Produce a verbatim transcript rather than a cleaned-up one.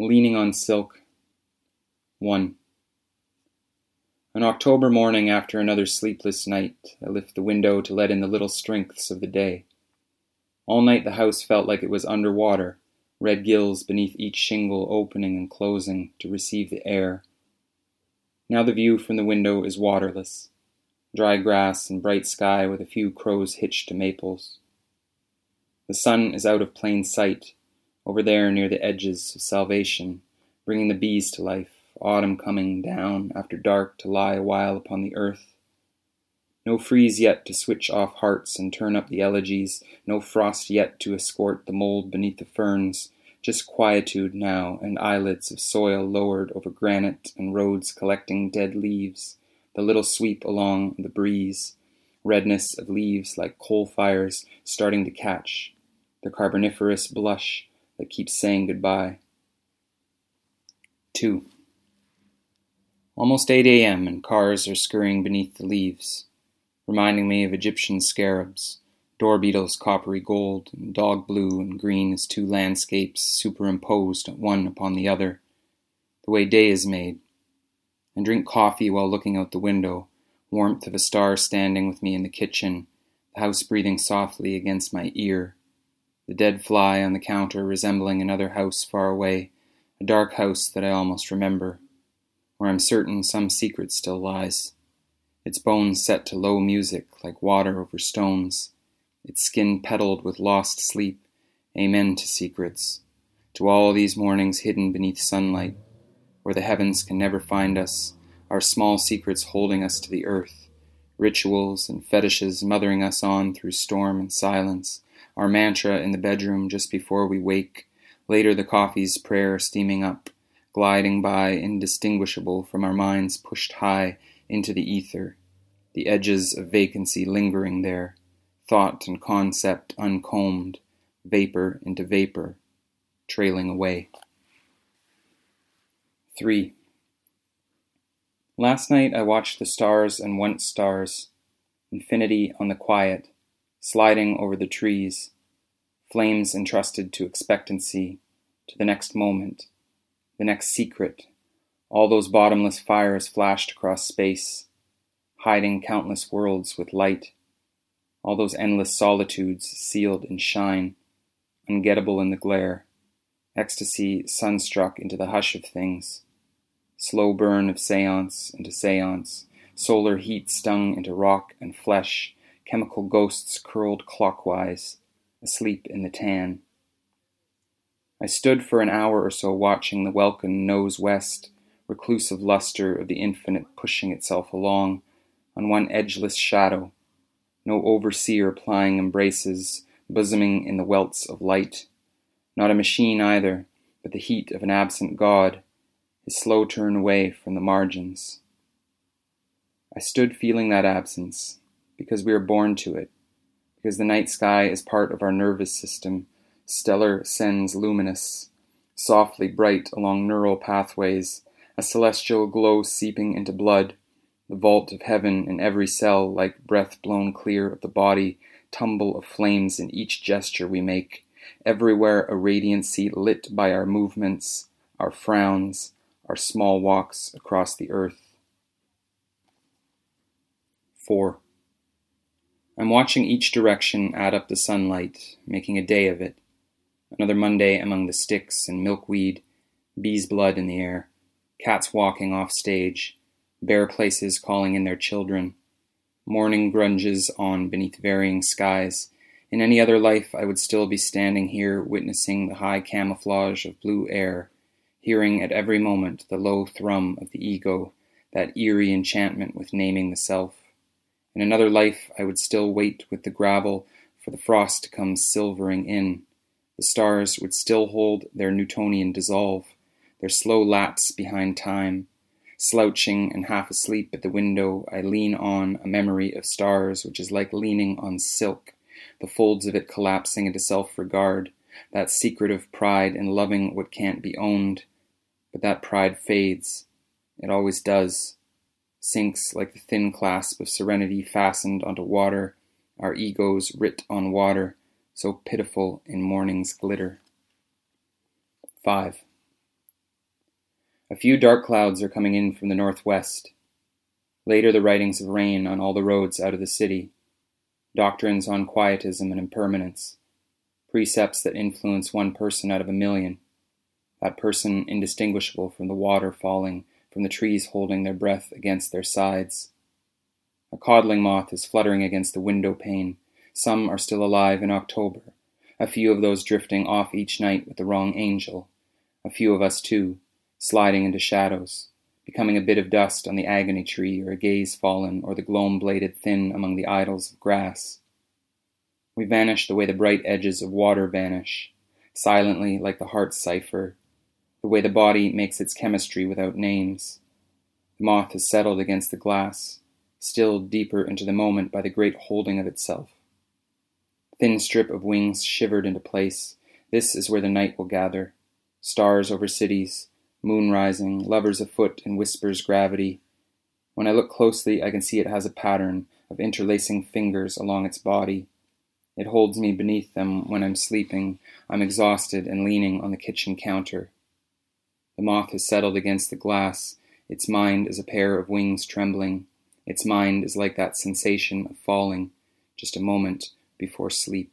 Leaning on Silk. one. An October morning after another sleepless night, I lift the window to let in the little strengths of the day. All night the house felt like it was under water, red gills beneath each shingle opening and closing to receive the air. Now the view from the window is waterless, dry grass and bright sky with a few crows hitched to maples. The sun is out of plain sight, over there near the edges of salvation, bringing the bees to life, autumn coming down after dark to lie a while upon the earth. No freeze yet to switch off hearts and turn up the elegies, no frost yet to escort the mold beneath the ferns, just quietude now and eyelids of soil lowered over granite and roads collecting dead leaves, the little sweep along the breeze, redness of leaves like coal fires starting to catch, the carboniferous blush that keeps saying goodbye. two. Almost eight a.m. and cars are scurrying beneath the leaves, reminding me of Egyptian scarabs, door beetles coppery gold, and dog blue and green as two landscapes superimposed one upon the other, the way day is made, and drink coffee while looking out the window, warmth of a star standing with me in the kitchen, the house breathing softly against my ear, the dead fly on the counter resembling another house far away, a dark house that I almost remember, where I'm certain some secret still lies, its bones set to low music like water over stones, its skin petaled with lost sleep, amen to secrets, to all these mornings hidden beneath sunlight, where the heavens can never find us, our small secrets holding us to the earth, rituals and fetishes mothering us on through storm and silence, our mantra in the bedroom just before we wake, later the coffee's prayer steaming up, gliding by indistinguishable from our minds pushed high into the ether, the edges of vacancy lingering there, thought and concept uncombed, vapor into vapor, trailing away. three. Last night I watched the stars and once stars, infinity on the quiet, sliding over the trees, flames entrusted to expectancy, to the next moment, the next secret, all those bottomless fires flashed across space, hiding countless worlds with light, all those endless solitudes sealed in shine, ungettable in the glare, ecstasy sunstruck into the hush of things, slow burn of seance into seance, solar heat stung into rock and flesh, chemical ghosts curled clockwise, asleep in the tan. I stood for an hour or so watching the welkin nose west, reclusive luster of the infinite pushing itself along, on one edgeless shadow, no overseer plying embraces, bosoming in the welts of light, not a machine either, but the heat of an absent God, his slow turn away from the margins. I stood feeling that absence, because we are born to it, because the night sky is part of our nervous system, stellar sends luminous, softly bright along neural pathways, a celestial glow seeping into blood, the vault of heaven in every cell like breath blown clear of the body, tumble of flames in each gesture we make, everywhere a radiancy lit by our movements, our frowns, our small walks across the earth. four. I'm watching each direction add up the sunlight, making a day of it. Another Monday among the sticks and milkweed, bees' blood in the air, cats walking off stage, bare places calling in their children, morning grunges on beneath varying skies. In any other life I would still be standing here witnessing the high camouflage of blue air, hearing at every moment the low thrum of the ego, that eerie enchantment with naming the self. In another life I would still wait with the gravel for the frost to come silvering in. The stars would still hold their Newtonian dissolve, their slow lapse behind time. Slouching and half asleep at the window, I lean on a memory of stars which is like leaning on silk, the folds of it collapsing into self-regard, that secretive pride in loving what can't be owned. But that pride fades. It always does. Sinks like the thin clasp of serenity fastened onto water, our egos writ on water, so pitiful in morning's glitter. five. A few dark clouds are coming in from the northwest. Later the writings of rain on all the roads out of the city, doctrines on quietism and impermanence, precepts that influence one person out of a million, that person indistinguishable from the water falling from the trees holding their breath against their sides. A codling moth is fluttering against the window pane. Some are still alive in October, a few of those drifting off each night with the wrong angel, a few of us too, sliding into shadows, becoming a bit of dust on the agony tree or a gaze fallen or the gloam bladed thin among the idols of grass. We vanish the way the bright edges of water vanish, silently like the heart cipher, the way the body makes its chemistry without names. The moth has settled against the glass, stilled deeper into the moment by the great holding of itself. Thin strip of wings shivered into place. This is where the night will gather. Stars over cities, moon rising, lovers afoot and whispers gravity. When I look closely, I can see it has a pattern of interlacing fingers along its body. It holds me beneath them when I'm sleeping. I'm exhausted and leaning on the kitchen counter. The moth has settled against the glass. Its mind is a pair of wings trembling. Its mind is like that sensation of falling, just a moment before sleep.